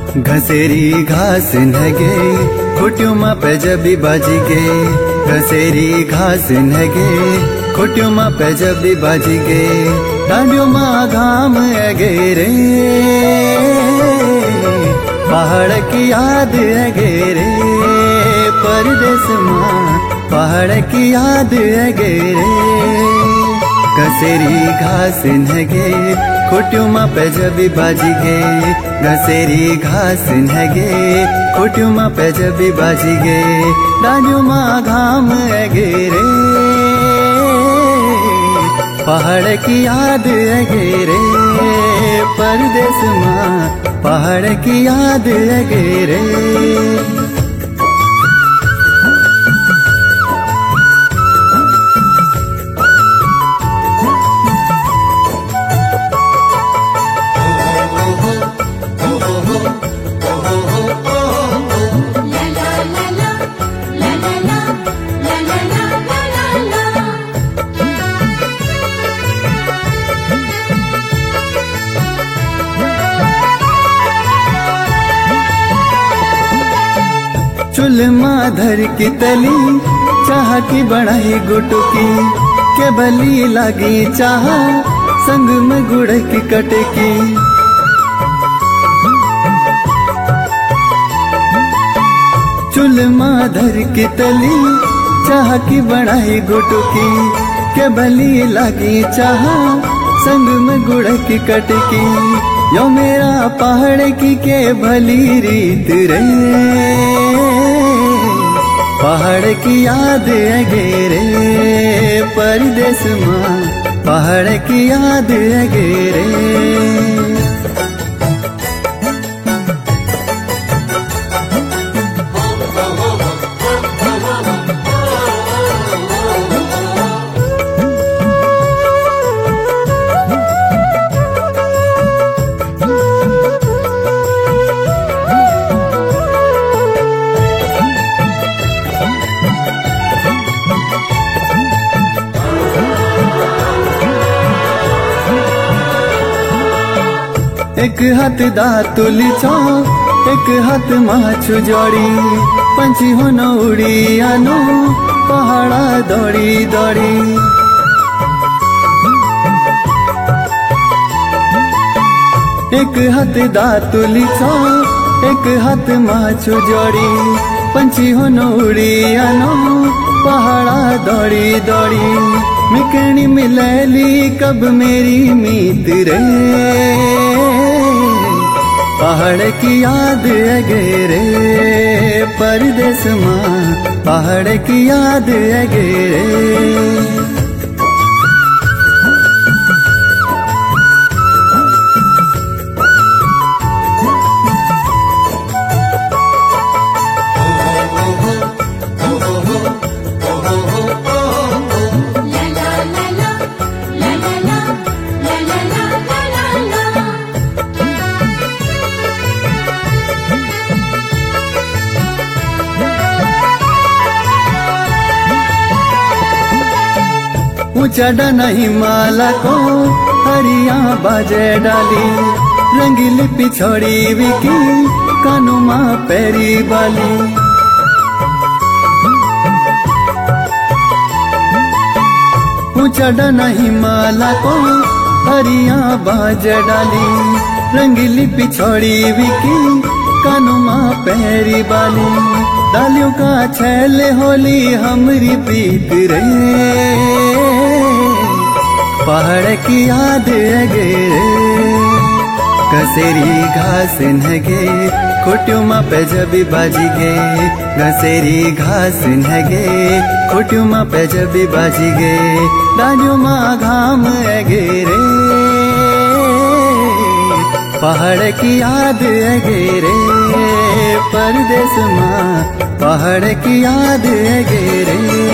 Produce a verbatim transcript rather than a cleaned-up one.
घसेरी घास नगे खुट्युमा पे जबी बाजी गे। घसेरी घास नगे खुट्युमा पे जबी बाजी गे। डांडियोमा घाम अगे रे पहाड़ की याद अगे रे। परदेस माँ पहाड़ की याद अगे रे। घसेरी घास नगे खुट्युमा पे जबी बाजी गे। घसेरी घास नगे खुट्युमा पे जबी बाजी गे। डांडियोमा घाम अगे रे पहाड़ की याद अगे रे। परदेस माँ पहाड़ की याद अगे रे। चुल्मा धर की तली चाह की बढ़ाई गुटकी के बली लगी चाह संग में गुड़ की कटकी। चुल्मा धर की तली चाह की बढ़ाई गुटकी के बली लगी चाह संग में गुड़ की कटकी। यो मेरा पहाड़ की के भली रीत रे पहाड़ की याद अगे रे। परदेस माँ पहाड़ की याद अगे रे। एक हाथ दातुल छो एक हाथ माछु जोड़ी। पंछी हो न उड़ी आनो पहाड़ा दौड़ी दौड़ी। एक हाथ दातुल छो एक हाथ माछु जोड़ी। पंछी हो न उड़ी आनो पहाड़ा दौड़ी दौड़ी। मिकनी मिलैली कब मेरी मीत रे पहाड़ की याद अगे रे। परदेस माँ पहाड़ की याद अगे रे। ऊंचा डना हिमालय को हरिया बाजे डाली। रंगीली पिछड़ी विकी कानुमा पैरी बाली। ऊंचा डना हिमालय को हरिया बाजे डाली। रंगीली पिछड़ी विकी कानुमा पैरी बाली। डालियों का छैल होली हमरी प्रीत रे पहाड़ की याद अगे रे। घसेरी घास नगे खुट्युमा पे जबी बाजी गे। घसेरी घास नगे खुट्युमा पे जबी बाजी गे। डांडियोमा घाम अगे रे पहाड़ की याद अगे रे। परदेस माँ पहाड़ की याद अगे रे।